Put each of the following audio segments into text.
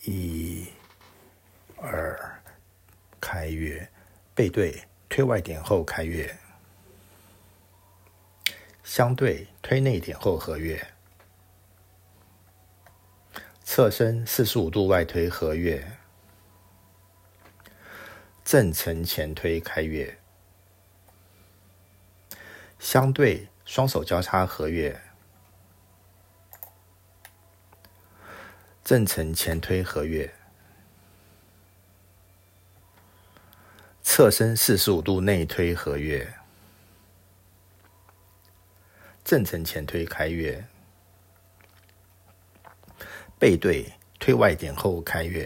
1、2，开月，背对推外点后开月，相对推内点后合月，侧身45度外推合月，正承前推开月，相对双手交叉合月，正承前推合月，侧身45度内推合月，正承前推开月，背对推外点后开月，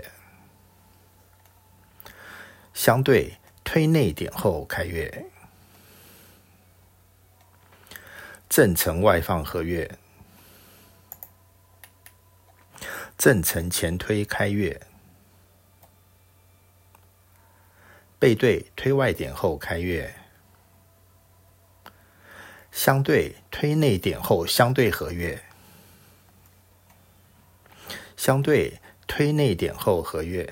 相对推内点后开月，正承外放合月，正承前推开月，背对推外点后开月，相对推内点后相对合月，相对推内点后合月，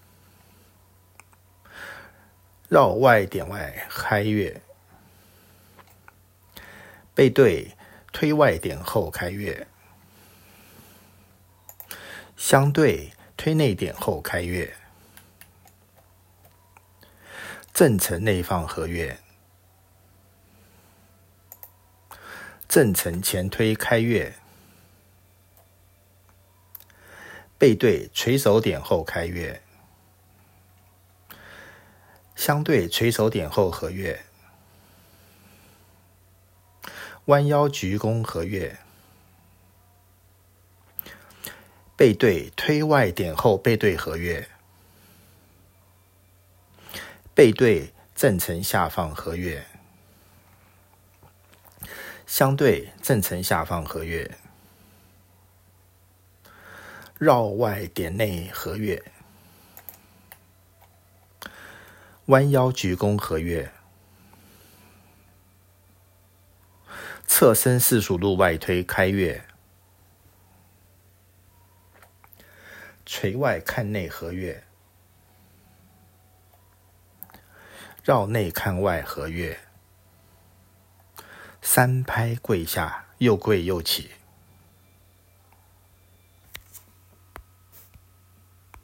绕外点外开月，背对推外点后开月，相对推内点后开月，正承内放合月，正承前推开月，背对垂手点后开月，相对垂手点后合月，弯腰鞠躬合月，背对推外点后背对合月，背对正承下放合月，相对正承下放合月，绕外点内合月，弯腰鞠躬合月，侧身45度外推开月，垂外看内合月，绕内看外合月，3拍跪下，又跪又起。